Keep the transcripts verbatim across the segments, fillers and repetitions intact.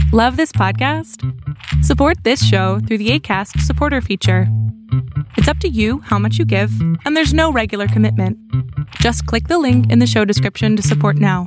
Love this podcast? Support this show through the Acast supporter feature. It's up to you how much you give, and there's no regular commitment. Just click the link in the show description to support now.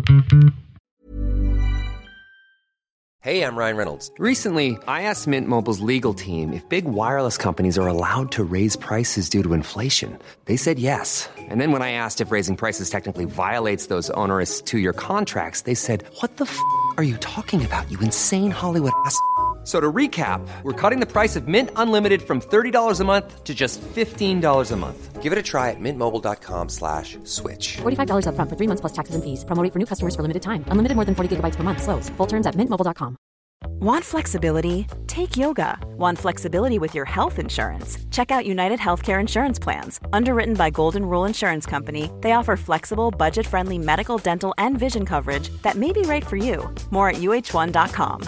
Hey, I'm Ryan Reynolds. Recently, I asked Mint Mobile's legal team if big wireless companies are allowed to raise prices due to inflation. They said yes. And then when I asked if raising prices technically violates those onerous two-year contracts, they said, what the f*** are you talking about, you insane Hollywood ass f- So to recap, we're cutting the price of Mint Unlimited from thirty dollars a month to just fifteen dollars a month. Give it a try at mintmobile.com slash switch. forty-five dollars up front for three months plus taxes and fees. Promo rate for new customers for limited time. Unlimited more than forty gigabytes per month. Slows full terms at mint mobile dot com. Want flexibility? Take yoga. Want flexibility with your health insurance? Check out United Healthcare Insurance Plans. Underwritten by Golden Rule Insurance Company, they offer flexible, budget-friendly medical, dental, and vision coverage that may be right for you. More at U H one dot com.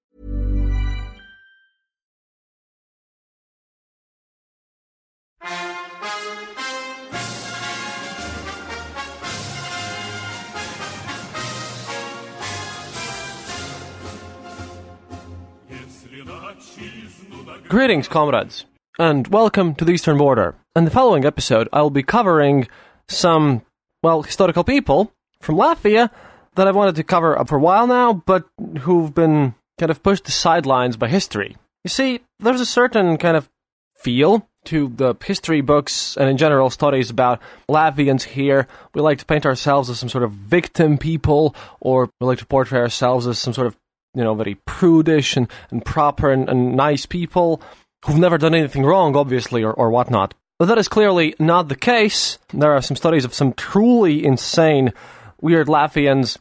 Greetings, comrades, and welcome to the Eastern Border. In the following episode, I'll be covering some, well, historical people from Latvia that I've wanted to cover up for a while now, but who've been kind of pushed to sidelines by history. You see, there's a certain kind of feel to the history books and in general studies about Latvians here. We like to paint ourselves as some sort of victim people, or we like to portray ourselves as some sort of, you know, very prudish and, and proper and, and nice people who've never done anything wrong, obviously, or, or whatnot. But that is clearly not the case. There are some studies of some truly insane, weird Latvians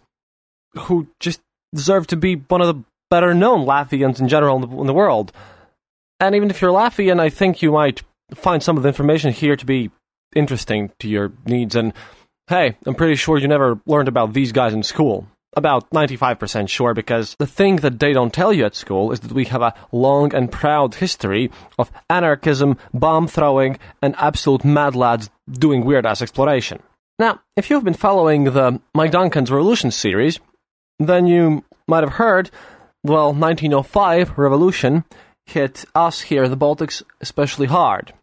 who just deserve to be one of the better-known Latvians in general in the, in the world. And even if you're Latvian, I think you might find some of the information here to be interesting to your needs. And, hey, I'm pretty sure you never learned about these guys in school. About ninety-five percent sure, because the thing that they don't tell you at school is that we have a long and proud history of anarchism, bomb-throwing, and absolute mad lads doing weird-ass exploration. Now, if you've been following the Mike Duncan's Revolution series, then you might have heard, well, nineteen oh five revolution hit us here in the Baltics especially hard.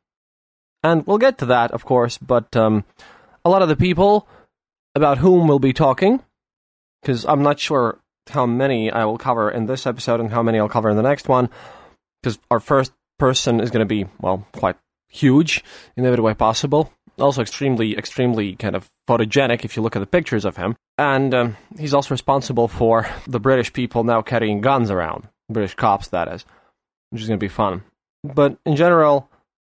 And we'll get to that, of course, but um, a lot of the people about whom we'll be talking, because I'm not sure how many I will cover in this episode and how many I'll cover in the next one, because our first person is going to be, well, quite huge in every way possible. Also extremely, extremely kind of photogenic if you look at the pictures of him. And um, he's also responsible for the British people now carrying guns around. British cops, that is. Which is going to be fun. But in general,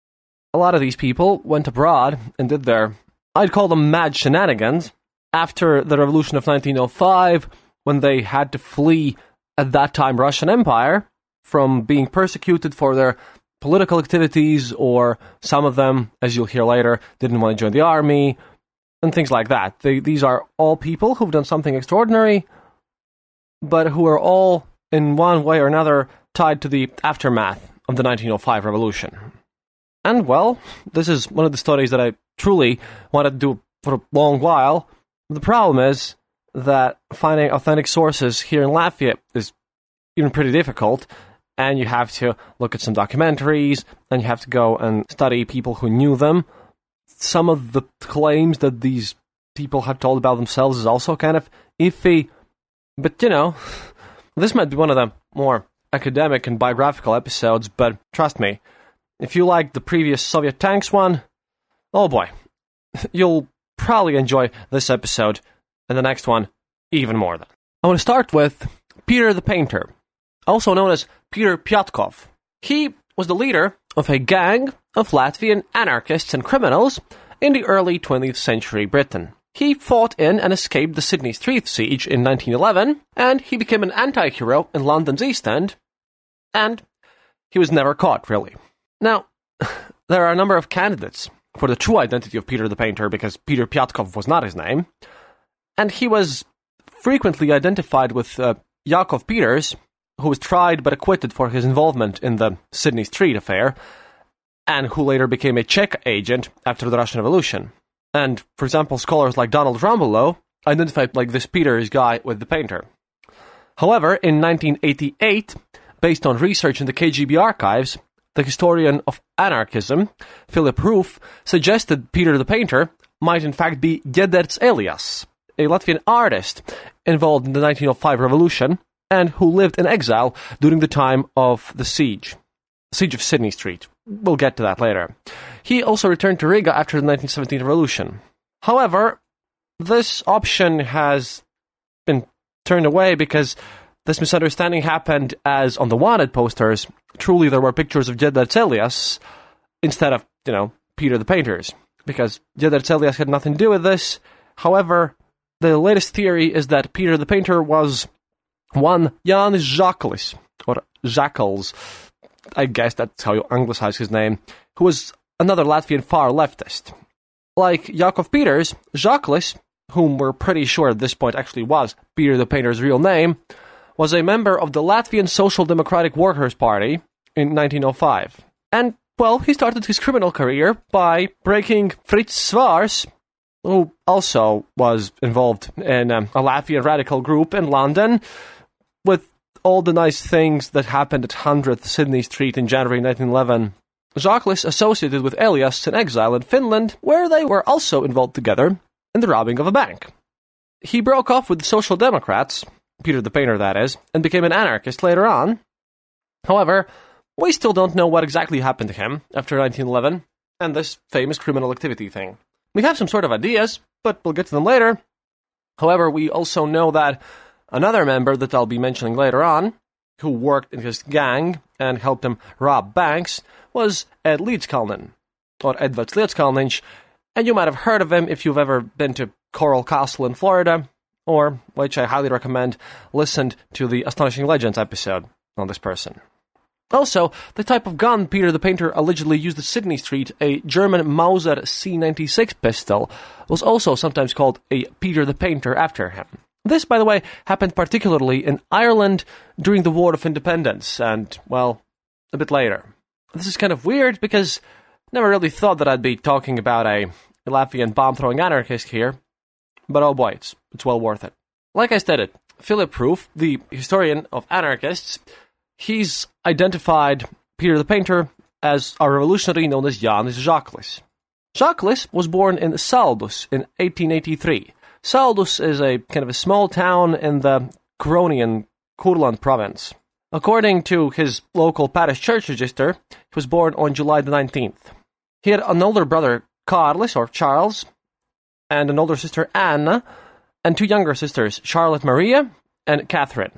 a lot of these people went abroad and did their, I'd call them mad shenanigans, after the revolution of nineteen oh five, when they had to flee, at that time, Russian Empire, from being persecuted for their political activities, or some of them, as you'll hear later, didn't want to join the army, and things like that. They, these are all people who've done something extraordinary, but who are all, in one way or another, tied to the aftermath of the nineteen oh five revolution. And, well, this is one of the studies that I truly wanted to do for a long while. The problem is that finding authentic sources here in Latvia is even pretty difficult, and you have to look at some documentaries, and you have to go and study people who knew them. Some of the claims that these people have told about themselves is also kind of iffy, but, you know, this might be one of the more academic and biographical episodes, but trust me, if you like the previous Soviet tanks one, oh boy, you'll probably enjoy this episode and the next one even more. Than. I want to start with Peter the Painter, also known as Peter Pyatkov. He was the leader of a gang of Latvian anarchists and criminals in the early twentieth century Britain. He fought in and escaped the Sydney Street Siege in nineteen eleven, and he became an anti-hero in London's East End, and he was never caught, really. Now, there are a number of candidates for the true identity of Peter the Painter, because Peter Pyatkov was not his name, and he was frequently identified with uh, Yakov Peters, who was tried but acquitted for his involvement in the Sydney Street affair, and who later became a Czech agent after the Russian Revolution. And, for example, scholars like Donald Rumbelow identified like this Peters guy with the painter. However, in nineteen eighty-eight, based on research in the K G B archives, the historian of anarchism, Philip Roof, suggested Peter the Painter might in fact be Giedarts Elias, a Latvian artist involved in the nineteen oh five revolution and who lived in exile during the time of the siege. Siege of Sydney Street. We'll get to that later. He also returned to Riga after the nineteen seventeen revolution. However, this option has been turned away because this misunderstanding happened as on the wanted posters, truly there were pictures of Giedarts Elias instead of, you know, Peter the Painter's, because Giedarts Elias had nothing to do with this. However, the latest theory is that Peter the Painter was one Jānis Žaklis, or Žakals, I guess that's how you anglicize his name, who was another Latvian far leftist. Like Jakov Peters, Žaklis, whom we're pretty sure at this point actually was Peter the Painter's real name, was a member of the Latvian Social Democratic Workers' Party in nineteen oh five. And, well, he started his criminal career by breaking Fritz Svars, who also was involved in um, a Latvian radical group in London, with all the nice things that happened at one hundredth Sydney Street in January nineteen eleven. Žaklis associated with Elias in exile in Finland, where they were also involved together in the robbing of a bank. He broke off with the Social Democrats, Peter the Painter that is, and became an anarchist later on. However, we still don't know what exactly happened to him after nineteen eleven and this famous criminal activity thing. We have some sort of ideas, but we'll get to them later. However, we also know that another member that I'll be mentioning later on, who worked in his gang and helped him rob banks, was Ed Lietskalnin, or Edvards Lietskalniņš, and you might have heard of him if you've ever been to Coral Castle in Florida, or, which I highly recommend, listened to the Astonishing Legends episode on this person. Also, the type of gun Peter the Painter allegedly used at Sydney Street, a German Mauser C ninety-six pistol, was also sometimes called a Peter the Painter after him. This, by the way, happened particularly in Ireland during the War of Independence, and, well, a bit later. This is kind of weird because I never really thought that I'd be talking about a Latvian bomb-throwing anarchist here, but oh boy, it's, it's well worth it. Like I stated, Philip Roof, the historian of anarchists, he's identified Peter the Painter as a revolutionary known as Jānis Žaklis. Žaklis was born in Saldus in eighteen eighty-three. Saldus is a kind of a small town in the Curonian Kurland province. According to his local parish church register, he was born on July the nineteenth. He had an older brother, Kārlis, or Charles, and an older sister, Anna, and two younger sisters, Charlotte Maria and Catherine.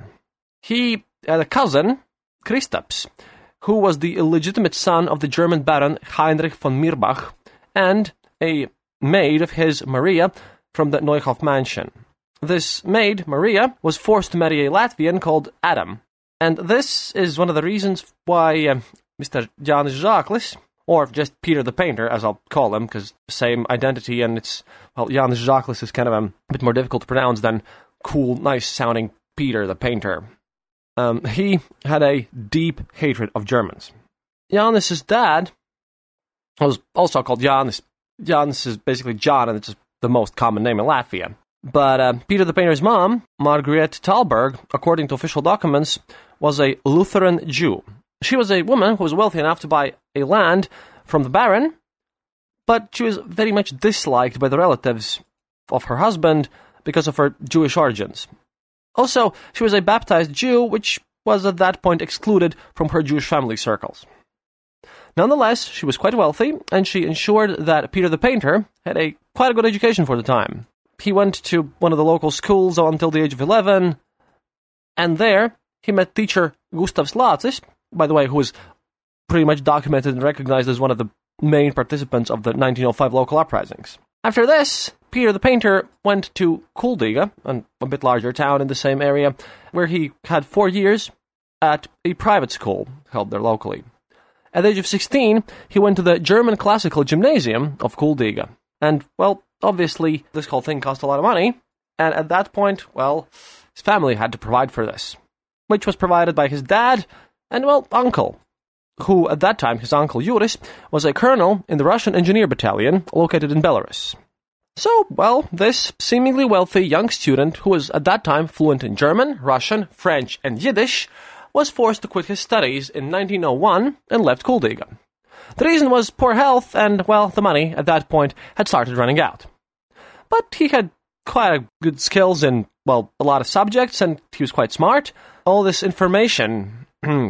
He had a cousin, Kristaps, who was the illegitimate son of the German baron Heinrich von Mirbach, and a maid of his, Maria, from the Neuhof mansion. This maid, Maria, was forced to marry a Latvian called Adam. And this is one of the reasons why uh, Mister Jānis Žaklis, or just Peter the Painter, as I'll call him, because same identity, and it's, well, Jānis Žaklis is kind of a bit more difficult to pronounce than cool, nice-sounding Peter the Painter. Um, he had a deep hatred of Germans. Jānis's dad was also called Jānis. Jānis is basically John, and it's just the most common name in Latvia. But uh, Peter the Painter's mom, Margrethe Thalberg, according to official documents, was a Lutheran Jew. She was a woman who was wealthy enough to buy a land from the baron, but she was very much disliked by the relatives of her husband because of her Jewish origins. Also, she was a baptized Jew, which was at that point excluded from her Jewish family circles. Nonetheless, she was quite wealthy, and she ensured that Peter the Painter had a quite a good education for the time. He went to one of the local schools until the age of eleven, and there he met teacher Gustavs Lācis, by the way, who was pretty much documented and recognized as one of the main participants of the nineteen oh five local uprisings. After this, Peter the Painter went to Kuldīga, a bit larger town in the same area, where he had four years at a private school held there locally. At the age of sixteen, he went to the German Classical Gymnasium of Kuldīga. And, well, obviously, this whole thing cost a lot of money, and at that point, well, his family had to provide for this, which was provided by his dad and, well, uncle, who, at that time, his uncle Juris, was a colonel in the Russian Engineer Battalion located in Belarus. So, well, this seemingly wealthy young student, who was at that time fluent in German, Russian, French, and Yiddish, was forced to quit his studies in nineteen oh one and left Kuldīga. The reason was poor health, and, well, the money at that point had started running out. But he had quite good skills in, well, a lot of subjects, and he was quite smart. All this information,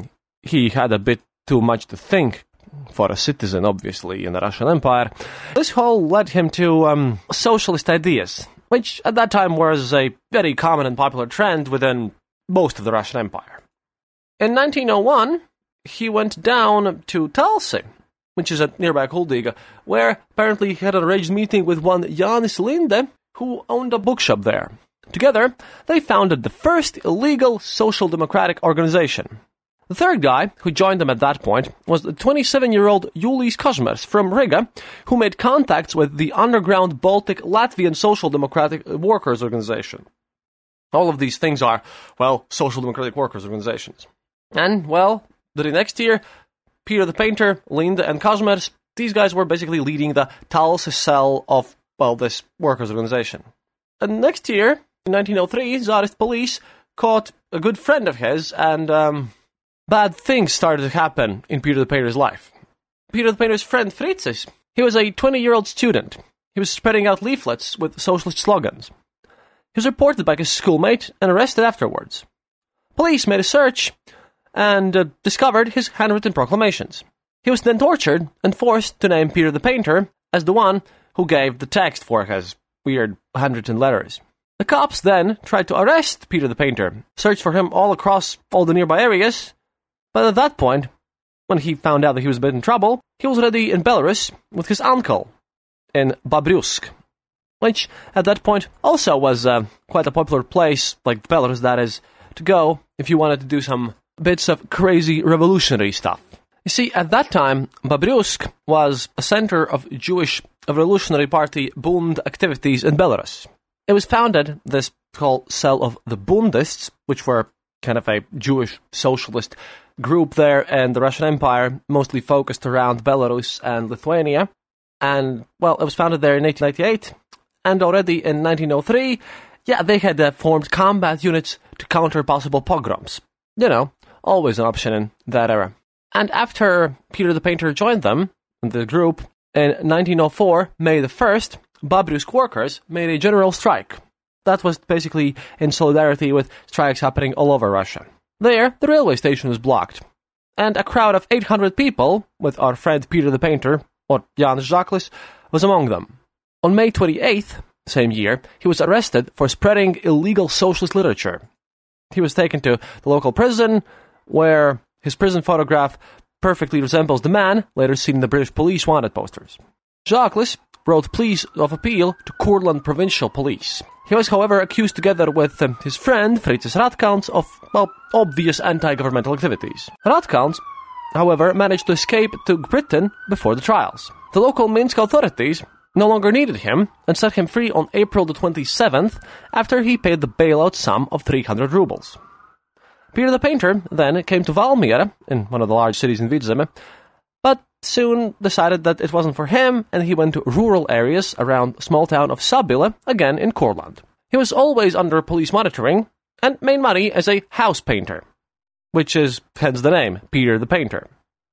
he had a bit too much to think for a citizen, obviously, in the Russian Empire. This whole led him to um, socialist ideas, which at that time was a very common and popular trend within most of the Russian Empire. In nineteen oh one, he went down to Talsi, which is at nearby Kuldīga, where apparently he had an arranged meeting with one Jānis Linde, who owned a bookshop there. Together, they founded the first illegal social democratic organization. The third guy, who joined them at that point, was the twenty-seven-year-old Julijs Kazmers from Riga, who made contacts with the underground Baltic Latvian Social Democratic Workers Organization. All of these things are, well, social democratic workers organizations. And, well, the next year, Peter the Painter, Linde, and Kazmers, these guys were basically leading the Talsi cell of, well, this workers organization. And next year, in nineteen oh three, Tsarist police caught a good friend of his, and, um... bad things started to happen in Peter the Painter's life. Peter the Painter's friend Fritzis, he was a twenty-year-old student. He was spreading out leaflets with socialist slogans. He was reported by his schoolmate and arrested afterwards. Police made a search and uh, discovered his handwritten proclamations. He was then tortured and forced to name Peter the Painter as the one who gave the text for his weird handwritten letters. The cops then tried to arrest Peter the Painter, searched for him all across all the nearby areas, but at that point, when he found out that he was a bit in trouble, he was already in Belarus with his uncle in Babrusk, which at that point also was uh, quite a popular place, like Belarus that is, to go if you wanted to do some bits of crazy revolutionary stuff. You see, at that time, Babrusk was a center of Jewish Revolutionary Party Bund activities in Belarus. It was founded, this whole cell of the Bundists, which were kind of a Jewish socialist group there in the Russian Empire, mostly focused around Belarus and Lithuania. And, well, it was founded there in eighteen ninety-eight, and already in nineteen oh three, yeah, they had uh, formed combat units to counter possible pogroms. You know, always an option in that era. And after Peter the Painter joined them, the group, in nineteen oh four, May the first, Babrusk workers made a general strike. That was basically in solidarity with strikes happening all over Russia. There, the railway station was blocked, and a crowd of eight hundred people, with our friend Peter the Painter, or Jānis Žaklis, was among them. On May twenty-eighth, same year, he was arrested for spreading illegal socialist literature. He was taken to the local prison, where his prison photograph perfectly resembles the man later seen in the British police wanted posters. Žaklis wrote pleas of appeal to Kurland Provincial Police. He was, however, accused together with um, his friend Fritzis Ratkalns of, well, obvious anti-governmental activities. Ratkalns, however, managed to escape to Britain before the trials. The local Minsk authorities no longer needed him and set him free on April the twenty-seventh after he paid the bailout sum of three hundred rubles. Peter the Painter then came to Valmiera, in one of the large cities in Vidzeme, but soon decided that it wasn't for him, and he went to rural areas around the small town of Sabile, again in Courland. He was always under police monitoring, and made money as a house painter, which is hence the name, Peter the Painter.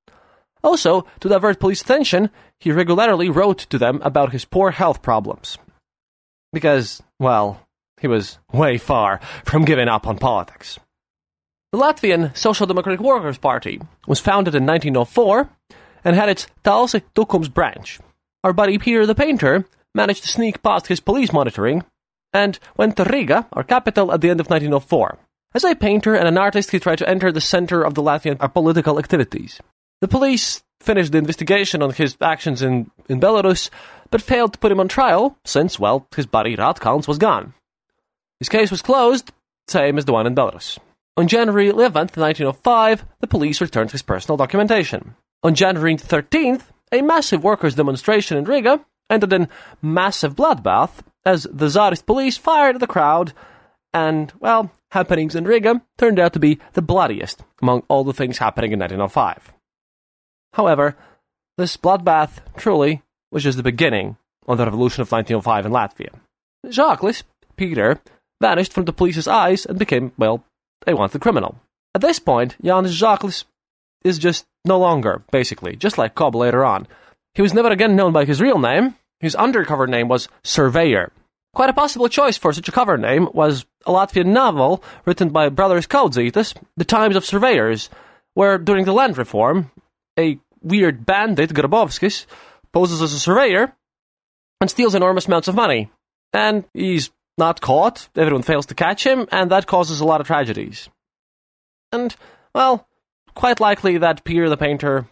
Also, to divert police attention, he regularly wrote to them about his poor health problems. Because, well, he was way far from giving up on politics. The Latvian Social Democratic Workers' Party was founded in nineteen oh four, and had its Talsi Tukums branch. Our buddy Peter the Painter managed to sneak past his police monitoring and went to Riga, our capital, at the end of nineteen oh four. As a painter and an artist, he tried to enter the center of the Latvian political activities. The police finished the investigation on his actions in, in Belarus, but failed to put him on trial, since, well, his buddy Ratkalns was gone. His case was closed, same as the one in Belarus. On January eleventh, nineteen oh five, the police returned his personal documentation. On January thirteenth, a massive workers' demonstration in Riga ended in massive bloodbath as the Tsarist police fired at the crowd, and, well, happenings in Riga turned out to be the bloodiest among all the things happening in nineteen oh five. However, this bloodbath truly was just the beginning on the revolution of nineteen oh five in Latvia. Žāklis, Peter, vanished from the police's eyes and became, well, a wanted criminal. At this point, Jānis Žāklis is just no longer, basically, just like Cobb later on. He was never again known by his real name. His undercover name was Surveyor. Quite a possible choice for such a cover name was a Latvian novel written by brothers Kaudzītes, The Times of Surveyors, where during the land reform, a weird bandit, Grabovskis, poses as a surveyor and steals enormous amounts of money. And he's not caught, everyone fails to catch him, and that causes a lot of tragedies. And, well, quite likely that Peter the Painter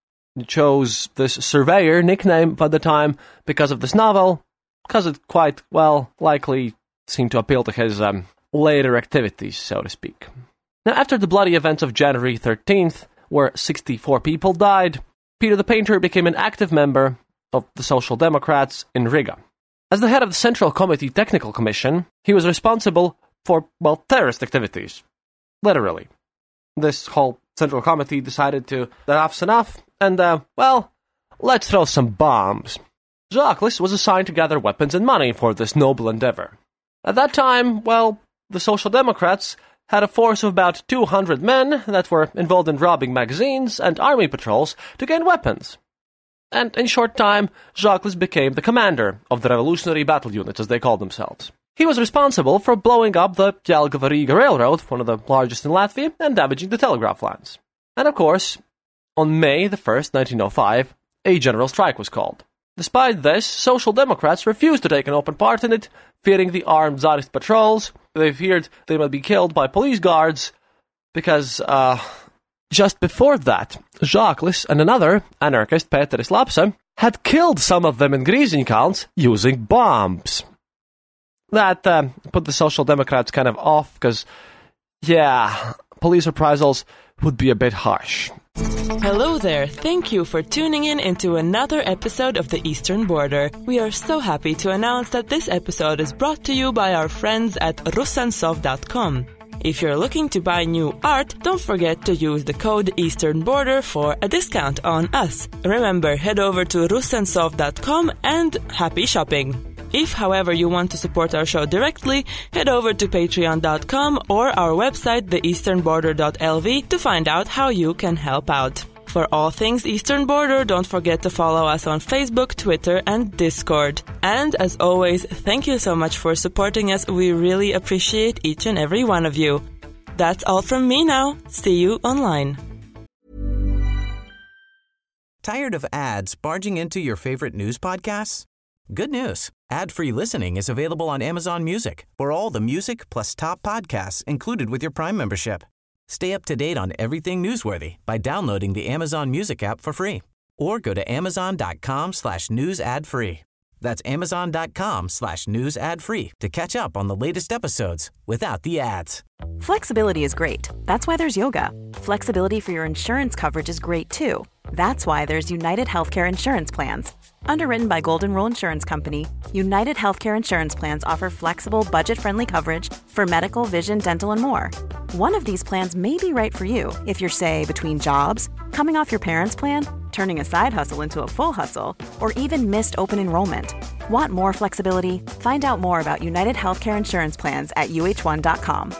chose this surveyor nickname for the time because of this novel, because it quite, well, likely seemed to appeal to his um, later activities, so to speak. Now, after the bloody events of January thirteenth, where sixty-four people died, Peter the Painter became an active member of the Social Democrats in Riga. As the head of the Central Committee Technical Commission, he was responsible for, well, terrorist activities. Literally. This whole Central Committee decided to, that enough's enough, and, uh, well, let's throw some bombs. Žāklis was assigned to gather weapons and money for this noble endeavor. At that time, well, the Social Democrats had a force of about two hundred men that were involved in robbing magazines and army patrols to gain weapons. And in short time, Žāklis became the commander of the Revolutionary Battle Unit, as they called themselves. He was responsible for blowing up the Jelgava-Riga Railroad, one of the largest in Latvia, and damaging the telegraph lines. And of course, on May the first, nineteen oh five, a general strike was called. Despite this, Social Democrats refused to take an open part in it, fearing the armed Tsarist patrols. They feared they might be killed by police guards, because, uh, just before that, Žāklis and another anarchist, Pēteris Lapse, had killed some of them in Grīziņkalns using bombs. That uh, put the Social Democrats kind of off, because, yeah, police reprisals would be a bit harsh. Hello there, thank you for tuning in into another episode of The Eastern Border. We are so happy to announce that this episode is brought to you by our friends at Russensov dot com. If you're looking to buy new art, don't forget to use the code Eastern Border for a discount on us. Remember, head over to Russensov dot com and happy shopping. If, however, you want to support our show directly, head over to patreon dot com or our website, the eastern border dot l v, to find out how you can help out. For all things Eastern Border, don't forget to follow us on Facebook, Twitter, and Discord. And as always, thank you so much for supporting us. We really appreciate each and every one of you. That's all from me now. See you online. Tired of ads barging into your favorite news podcasts? Good news. Ad-free listening is available on Amazon Music for all the music plus top podcasts included with your Prime membership. Stay up to date on everything newsworthy by downloading the Amazon Music app for free or go to amazon.com slash news ad free. That's amazon.com slash news ad free to catch up on the latest episodes without the ads. Flexibility is great. That's why there's yoga. Flexibility for your insurance coverage is great too. That's why there's United Healthcare Insurance Plans. Underwritten by Golden Rule Insurance Company, United Healthcare Insurance Plans offer flexible, budget-friendly coverage for medical, vision, dental, and more. One of these plans may be right for you if you're, say, between jobs, coming off your parents' plan, turning a side hustle into a full hustle, or even missed open enrollment. Want more flexibility? Find out more about United Healthcare Insurance Plans at u h one dot com.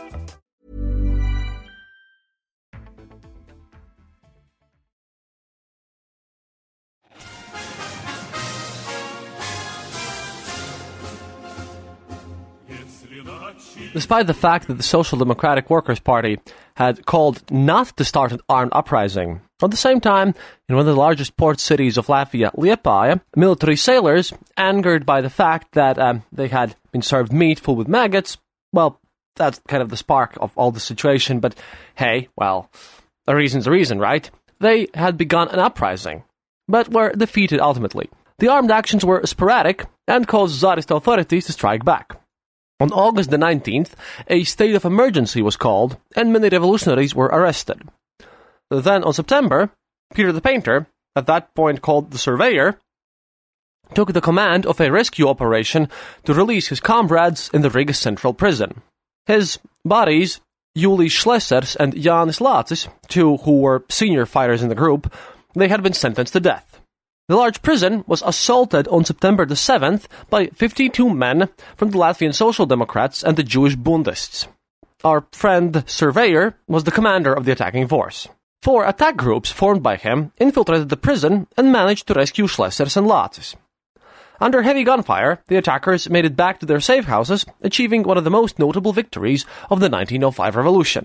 Despite the fact that the Social Democratic Workers' Party had called not to start an armed uprising, at the same time, in one of the largest port cities of Latvia, Liepāja, military sailors, angered by the fact that um, they had been served meat full with maggots, well, that's kind of the spark of all the situation, but hey, well, a reason's a reason, right? They had begun an uprising, but were defeated ultimately. The armed actions were sporadic and caused Tsarist authorities to strike back. On August the nineteenth, a state of emergency was called, and many revolutionaries were arrested. Then, on September, Peter the Painter, at that point called the Surveyor, took the command of a rescue operation to release his comrades in the Riga Central Prison. His buddies, Julijs Šlesers and Jānis Lācis, two who were senior fighters in the group, they had been sentenced to death. The large prison was assaulted on September the seventh by fifty-two men from the Latvian Social Democrats and the Jewish Bundists. Our friend Surveyor was the commander of the attacking force. Four attack groups formed by him infiltrated the prison and managed to rescue Schlesers and Lācis. Under heavy gunfire, the attackers made it back to their safe houses, achieving one of the most notable victories of the nineteen oh five revolution.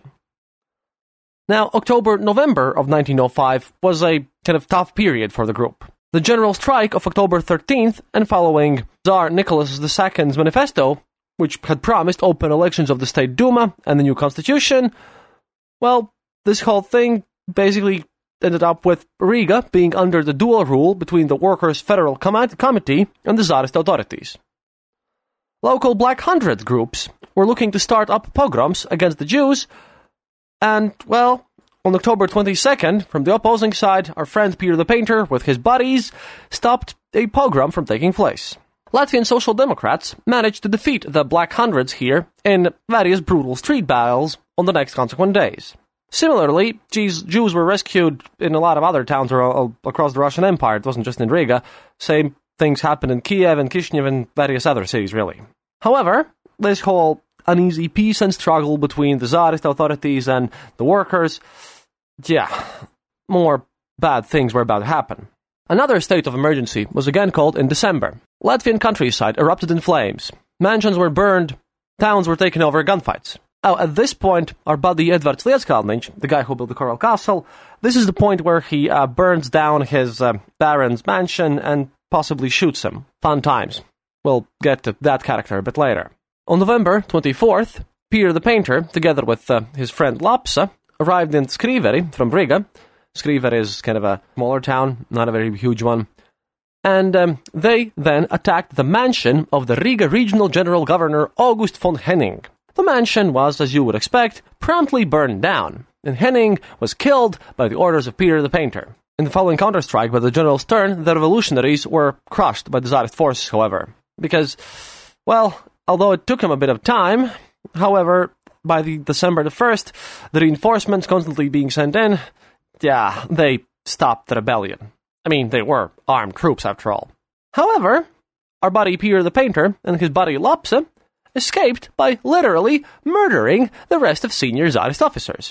Now, October-November of nineteen oh five was a kind of tough period for the group. The general strike of October thirteenth and following Tsar Nicholas the Second's manifesto, which had promised open elections of the State Duma and the new constitution, well, this whole thing basically ended up with Riga being under the dual rule between the Workers' Federal Com- Committee and the Tsarist authorities. Local Black Hundred groups were looking to start up pogroms against the Jews, and, well, on October twenty-second, from the opposing side, our friend Peter the Painter, with his buddies, stopped a pogrom from taking place. Latvian Social Democrats managed to defeat the Black Hundreds here in various brutal street battles on the next consequent days. Similarly, Jews were rescued in a lot of other towns across the Russian Empire. It wasn't just in Riga. Same things happened in Kiev and Kishinev and various other cities, really. However, this whole uneasy peace and struggle between the Tsarist authorities and the workers, yeah, more bad things were about to happen. Another state of emergency was again called in December. Latvian countryside erupted in flames. Mansions were burned. Towns were taken over gunfights. Now, at this point, our buddy Edvards Lietskalniņš, the guy who built the Coral Castle, this is the point where he uh, burns down his uh, baron's mansion and possibly shoots him. Fun times. We'll get to that character a bit later. On November twenty-fourth, Peter the Painter, together with uh, his friend Lapsa, arrived in Skriveri from Riga. Skriveri is kind of a smaller town, not a very huge one. And um, they then attacked the mansion of the Riga Regional General Governor August von Henning. The mansion was, as you would expect, promptly burned down, and Henning was killed by the orders of Peter the Painter. In the following counterstrike by the General Stern, the revolutionaries were crushed by the Tsarist forces, however, because, well, although it took him a bit of time, however, by the December the first, the reinforcements constantly being sent in, yeah, they stopped the rebellion. I mean, they were armed troops, after all. However, our buddy Peter the Painter and his buddy Lapsa escaped by literally murdering the rest of senior Tsarist officers.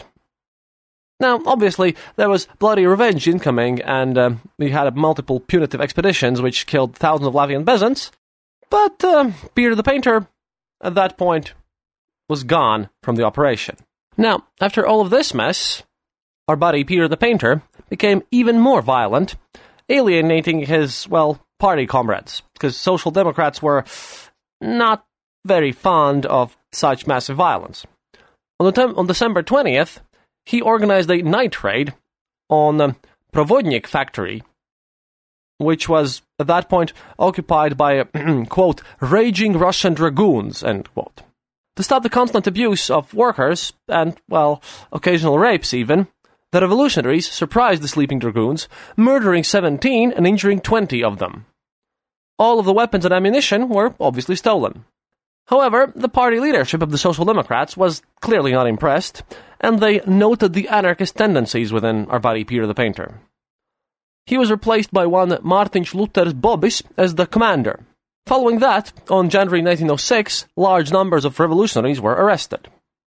Now, obviously, there was bloody revenge incoming, and uh, we had multiple punitive expeditions which killed thousands of Latvian peasants, but uh, Peter the Painter, at that point, was gone from the operation. Now, after all of this mess, our buddy Peter the Painter became even more violent, alienating his, well, party comrades, because Social Democrats were not very fond of such massive violence. On, the tem- on December twentieth, he organized a night raid on the Provodnik factory, which was, at that point, occupied by, quote, raging Russian dragoons, end quote. To stop the constant abuse of workers, and, well, occasional rapes even, the revolutionaries surprised the sleeping dragoons, murdering seventeen and injuring twenty of them. All of the weapons and ammunition were obviously stolen. However, the party leadership of the Social Democrats was clearly not impressed, and they noted the anarchist tendencies within our buddy Peter the Painter. He was replaced by one Mārtiņš Luters Bobis as the commander. Following that, on January nineteen oh six, large numbers of revolutionaries were arrested.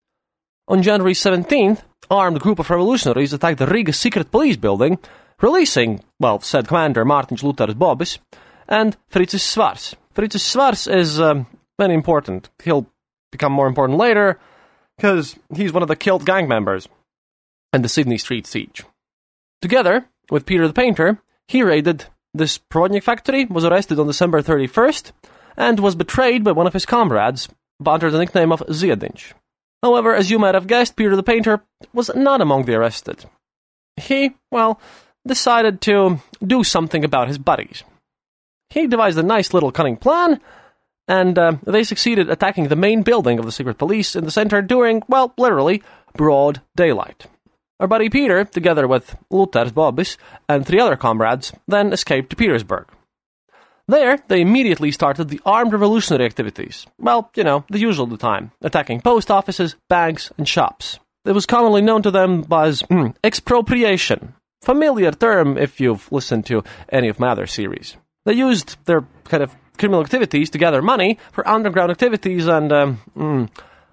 On January seventeenth, armed group of revolutionaries attacked the Riga secret police building, releasing, well, said commander Mārtiņš Luters Bobis, and Fricis Svars. Fricis Svars is um, very important. He'll become more important later, because he's one of the killed gang members in the Sydney Street siege. Together with Peter the Painter, he raided this Provodnik factory, was arrested on December thirty-first, and was betrayed by one of his comrades under the nickname of Ziediņš. However, as you might have guessed, Peter the Painter was not among the arrested. He, well, decided to do something about his buddies. He devised a nice little cunning plan, and uh, they succeeded attacking the main building of the secret police in the center during, well, literally, broad daylight. Our buddy Peter, together with Luters Bobis and three other comrades, then escaped to Petersburg. There, they immediately started the armed revolutionary activities. Well, you know, the usual of the time, attacking post offices, banks, and shops. It was commonly known to them as mm, expropriation, familiar term if you've listened to any of my other series. They used their kind of criminal activities to gather money for underground activities and um, mm,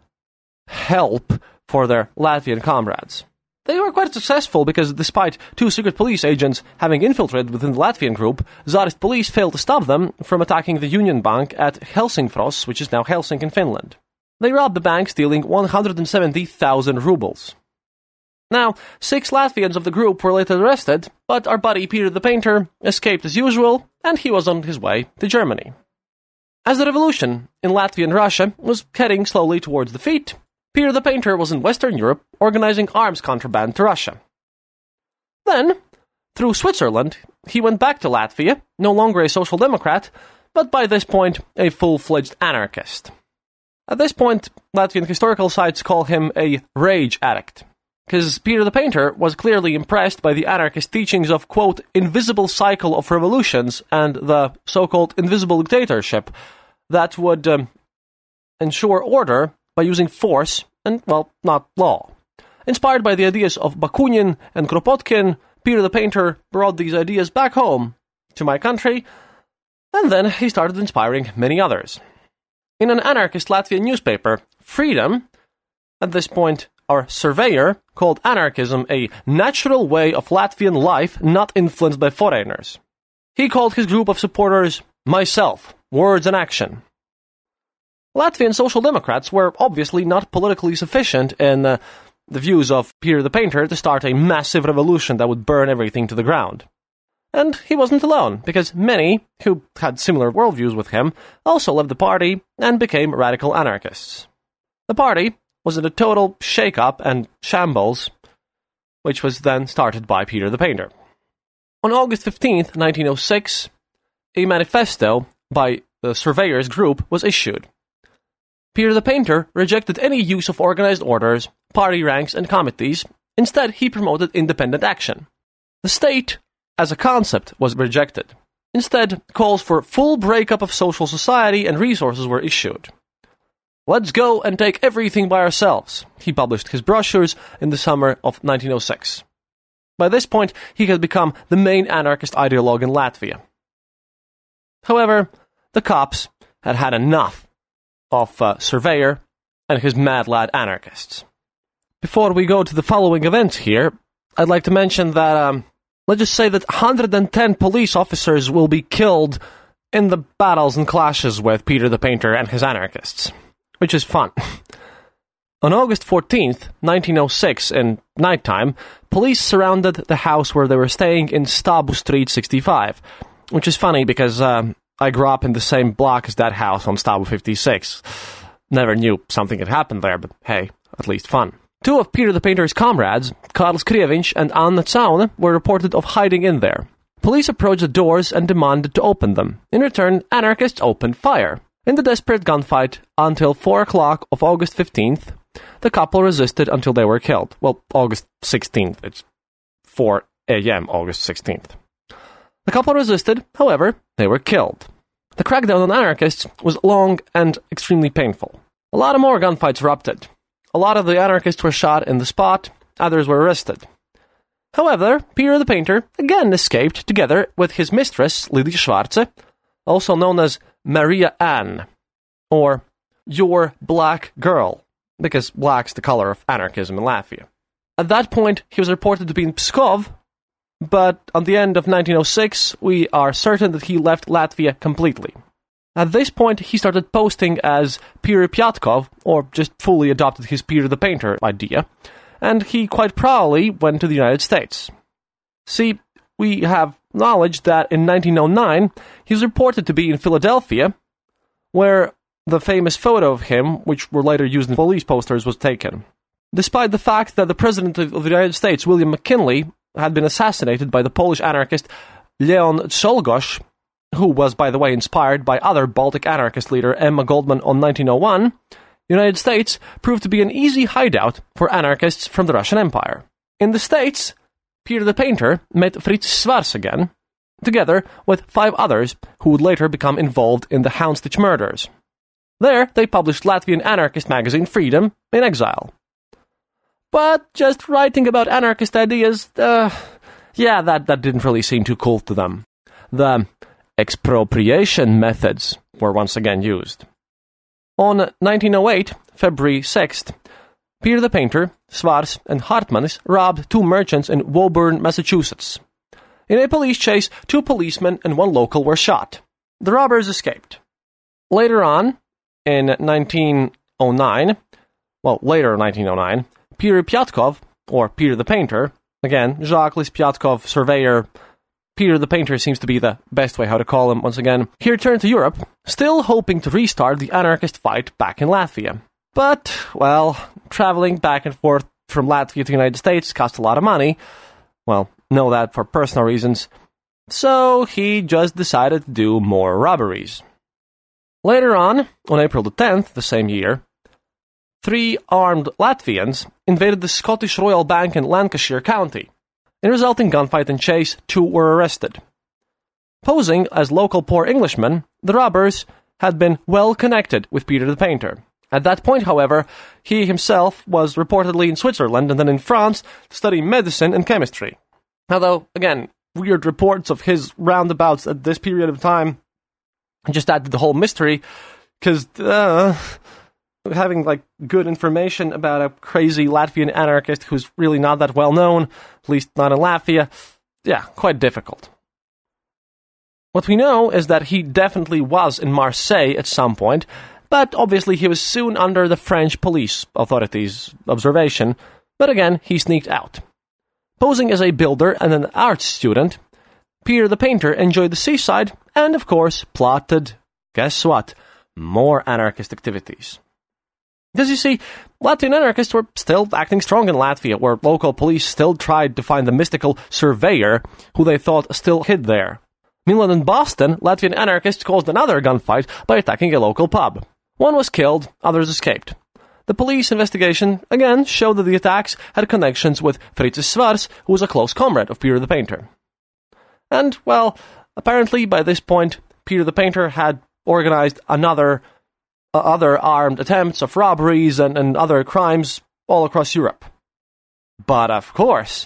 help for their Latvian comrades. They were quite successful because despite two secret police agents having infiltrated within the Latvian group, Tsarist police failed to stop them from attacking the Union Bank at Helsingfors, which is now Helsinki in Finland. They robbed the bank, stealing one hundred seventy thousand rubles. Now, six Latvians of the group were later arrested, but our buddy Peter the Painter escaped as usual, and he was on his way to Germany. As the revolution in Latvian Russia was heading slowly towards defeat, Peter the Painter was in Western Europe organizing arms contraband to Russia. Then, through Switzerland, he went back to Latvia, no longer a social democrat, but by this point a full-fledged anarchist. At this point, Latvian historical sites call him a rage addict, because Peter the Painter was clearly impressed by the anarchist teachings of, quote, invisible cycle of revolutions and the so-called invisible dictatorship that would um, ensure order by using force and, well, not law. Inspired by the ideas of Bakunin and Kropotkin, Peter the Painter brought these ideas back home to my country, and then he started inspiring many others. In an anarchist Latvian newspaper, Freedom, at this point our surveyor, called anarchism a natural way of Latvian life not influenced by foreigners. He called his group of supporters myself, words and action. Latvian Social Democrats were obviously not politically sufficient in uh, the views of Peter the Painter to start a massive revolution that would burn everything to the ground. And he wasn't alone, because many, who had similar worldviews with him, also left the party and became radical anarchists. The party was in a total shake-up and shambles, which was then started by Peter the Painter. On August fifteenth, nineteen oh six, a manifesto by the surveyor's group was issued. Peter the Painter rejected any use of organized orders, party ranks, and committees. Instead, he promoted independent action. The state, as a concept, was rejected. Instead, calls for full breakup of social society and resources were issued. Let's go and take everything by ourselves, he published his brochures in the summer of nineteen oh six. By this point, he had become the main anarchist ideologue in Latvia. However, the cops had had enough of uh, Surveyor and his mad lad anarchists. Before we go to the following events here, I'd like to mention that, um, let's just say that one hundred ten police officers will be killed in the battles and clashes with Peter the Painter and his anarchists, which is fun. On August fourteenth, nineteen oh six, in nighttime, police surrounded the house where they were staying in Stabu Street sixty-five, which is funny because um, I grew up in the same block as that house on Stabu fifty-six. Never knew something had happened there, but hey, at least fun. Two of Peter the Painter's comrades, Karls Krieviņš and Anna Zaune, were reported of hiding in there. Police approached the doors and demanded to open them. In return, anarchists opened fire. In the desperate gunfight, until four o'clock of August fifteenth, the couple resisted until they were killed. Well, August sixteenth, it's four a.m. August sixteenth. The couple resisted, however, they were killed. The crackdown on anarchists was long and extremely painful. A lot of more gunfights erupted. A lot of the anarchists were shot in the spot, others were arrested. However, Peter the Painter again escaped together with his mistress, Lydia Schwarze, also known as Maria Ann, or Your Black Girl, because black's the color of anarchism in Latvia. At that point, he was reported to be in Pskov, but on the end of nineteen oh six, we are certain that he left Latvia completely. At this point, he started posting as Peter Pyatkov, or just fully adopted his Peter the Painter idea, and he quite proudly went to the United States. See, we have knowledge that in nineteen oh nine, he was reported to be in Philadelphia, where the famous photo of him, which were later used in police posters, was taken. Despite the fact that the President of the United States, William McKinley, had been assassinated by the Polish anarchist Leon Czolgosz, who was, by the way, inspired by other Baltic anarchist leader Emma Goldman on nineteen oh one, the United States proved to be an easy hideout for anarchists from the Russian Empire. In the States, Peter the Painter met Fritz Schwarz again, together with five others who would later become involved in the Houndsditch murders. There, they published Latvian anarchist magazine Freedom in exile. But just writing about anarchist ideas, uh, yeah, that, that didn't really seem too cool to them. The expropriation methods were once again used. On nineteen oh eight, February sixth, Peter the Painter, Schwarz, and Hartmanns robbed two merchants in Woburn, Massachusetts. In a police chase, two policemen and one local were shot. The robbers escaped. Later on, in nineteen oh nine, well, later in nineteen oh nine, Peter Pyatkov, or Peter the Painter, again, Jacques Pyatkov, surveyor, Peter the Painter seems to be the best way how to call him once again, he returned to Europe, still hoping to restart the anarchist fight back in Latvia. But, well, traveling back and forth from Latvia to the United States cost a lot of money. Well, know that for personal reasons. So he just decided to do more robberies. Later on, on April the tenth, the same year, three armed Latvians invaded the Scottish Royal Bank in Lancashire County. In a resulting gunfight and chase, two were arrested. Posing as local poor Englishmen, the robbers had been well connected with Peter the Painter. At that point, however, he himself was reportedly in Switzerland and then in France to study medicine and chemistry. Although, again, weird reports of his roundabouts at this period of time just added the whole mystery, because uh, having like good information about a crazy Latvian anarchist who's really not that well known, at least not in Latvia, yeah, quite difficult. What we know is that he definitely was in Marseille at some point, but obviously he was soon under the French police authorities' observation, but again, he sneaked out. Posing as a builder and an art student, Peter the Painter enjoyed the seaside and, of course, plotted, guess what, more anarchist activities. Because you see, Latvian anarchists were still acting strong in Latvia, where local police still tried to find the mystical surveyor who they thought still hid there. Meanwhile, in Boston, Latvian anarchists caused another gunfight by attacking a local pub. One was killed, others escaped. The police investigation again showed that the attacks had connections with Fritzis Schwarz, who was a close comrade of Peter the Painter. And, well, apparently by this point, Peter the Painter had organized another uh, other armed attempts of robberies and, and other crimes all across Europe. But, of course,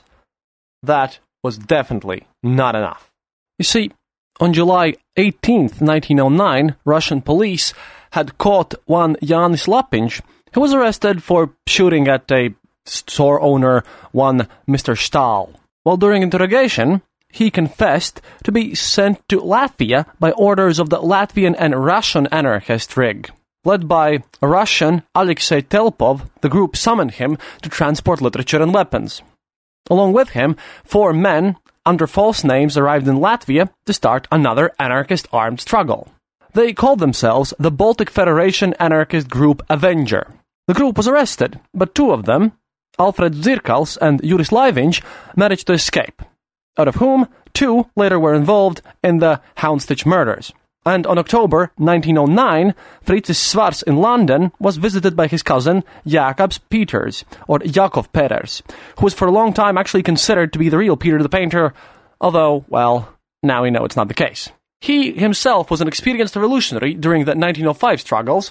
that was definitely not enough. You see, on July eighteenth, nineteen oh nine, Russian police had caught one Jānis Lapiņš, who was arrested for shooting at a store owner, one Mister Stahl. While during interrogation, he confessed to be sent to Latvia by orders of the Latvian and Russian anarchist Rig. Led by Russian Alexei Telpov, the group summoned him to transport literature and weapons. Along with him, four men, under false names, arrived in Latvia to start another anarchist armed struggle. They called themselves the Baltic Federation Anarchist Group Avenger. The group was arrested, but two of them, Alfred Zirkals and Juris Laiviņš, managed to escape, out of whom two later were involved in the Houndstitch murders. And on October nineteen oh nine, Fritzis Schwarz in London was visited by his cousin Jakobs Peters, or Jakov Peters, who was for a long time actually considered to be the real Peter the Painter, although, well, now we know it's not the case. He himself was an experienced revolutionary during the nineteen oh five struggles,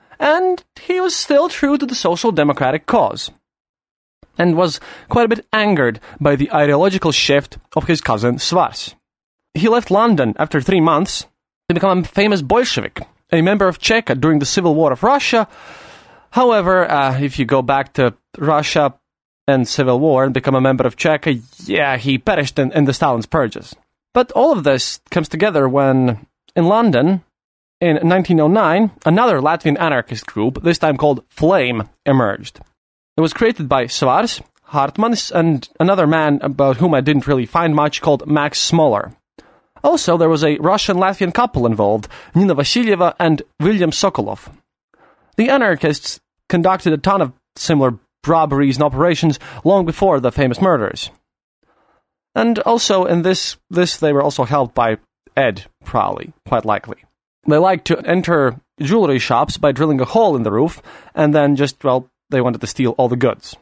and he was still true to the social democratic cause, and was quite a bit angered by the ideological shift of his cousin Schwarz. He left London after three months to become a famous Bolshevik, a member of Cheka during the Civil War of Russia. However, uh, if you go back to Russia and Civil War and become a member of Cheka, yeah, he perished in, in the Stalin's purges. But all of this comes together when, in London, in nineteen oh nine, another Latvian anarchist group, this time called Flame, emerged. It was created by Schwarz, Hartmanns, and another man about whom I didn't really find much called Max Smoller. Also, there was a Russian-Latvian couple involved, Nina Vasilyeva and William Sokolov. The anarchists conducted a ton of similar robberies and operations long before the famous murders. And also, in this, this they were also helped by Ed Crowley, quite likely. They liked to enter jewelry shops by drilling a hole in the roof, and then just, well, they wanted to steal all the goods.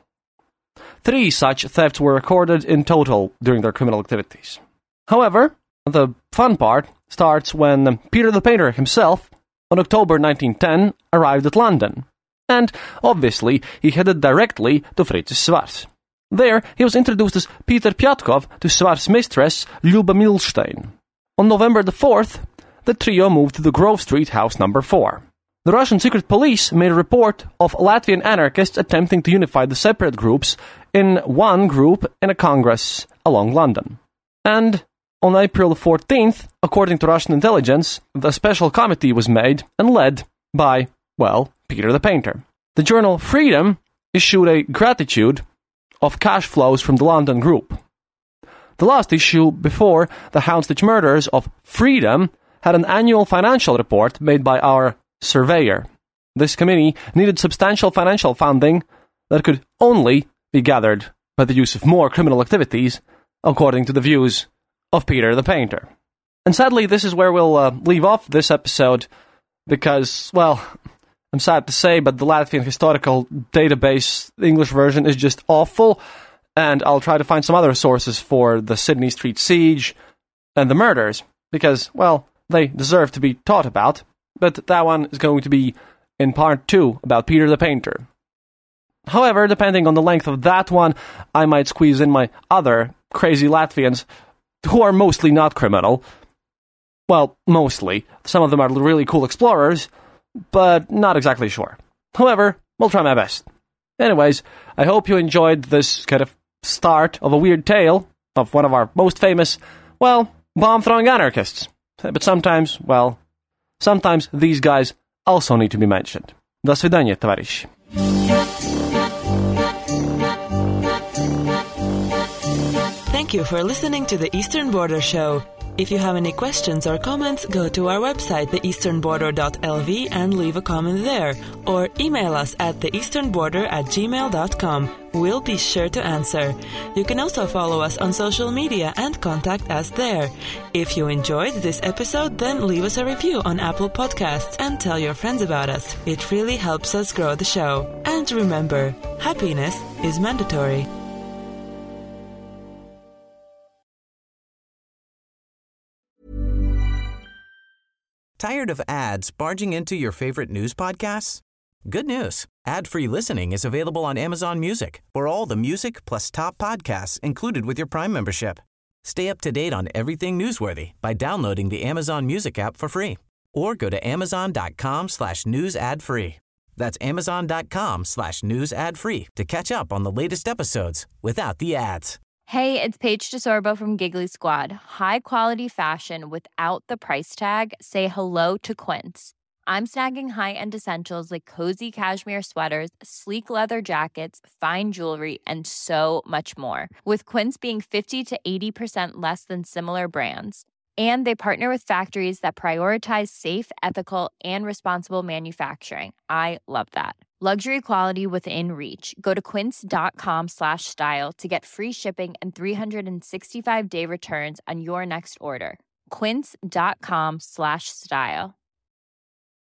Three such thefts were recorded in total during their criminal activities. However, the fun part starts when Peter the Painter himself, on October nineteen ten, arrived at London. And, obviously, he headed directly to Fritzis Schwarz. There, he was introduced as Peter Pyatkov to Svar's mistress, Lyuba Milstein. On November the fourth, the trio moved to the Grove Street house number four. The Russian secret police made a report of Latvian anarchists attempting to unify the separate groups in one group in a congress along London. And on April fourteenth, according to Russian intelligence, the special committee was made and led by, well, Peter the Painter. The journal Freedom issued a gratitude of cash flows from the London group. The last issue before the Houndsditch murders of Freedom had an annual financial report made by our surveyor. This committee needed substantial financial funding that could only be gathered by the use of more criminal activities, according to the views of Peter the Painter. And sadly, this is where we'll uh, leave off this episode, because, well, I'm sad to say, but the Latvian Historical Database English version is just awful, and I'll try to find some other sources for the Sydney Street siege and the murders, because, well, they deserve to be taught about, but that one is going to be in part two about Peter the Painter. However, depending on the length of that one, I might squeeze in my other crazy Latvians, who are mostly not criminal. Well, mostly. Some of them are really cool explorers, but not exactly sure. However, we'll try my best. Anyways, I hope you enjoyed this kind of start of a weird tale of one of our most famous, well, bomb-throwing anarchists. But sometimes, well, sometimes these guys also need to be mentioned. До свидания, товарищи. Thank you for listening to the Eastern Border Show. If you have any questions or comments, go to our website, the eastern border dot l v, and leave a comment there. Or email us at the eastern border at gmail dot com. We'll be sure to answer. You can also follow us on social media and contact us there. If you enjoyed this episode, then leave us a review on Apple Podcasts and tell your friends about us. It really helps us grow the show. And remember, happiness is mandatory. Tired of ads barging into your favorite news podcasts? Good news. Ad-free listening is available on Amazon Music for all the music plus top podcasts included with your Prime membership. Stay up to date on everything newsworthy by downloading the Amazon Music app for free or go to amazon.com slash news ad free. That's amazon.com slash news ad free to catch up on the latest episodes without the ads. Hey, it's Paige DeSorbo from Giggly Squad. High quality fashion without the price tag. Say hello to Quince. I'm snagging high-end essentials like cozy cashmere sweaters, sleek leather jackets, fine jewelry, and so much more. With Quince being fifty to eighty percent less than similar brands. And they partner with factories that prioritize safe, ethical, and responsible manufacturing. I love that. Luxury quality within reach. Go to quince.com slash style to get free shipping and three sixty-five day returns on your next order. Quince.com slash style.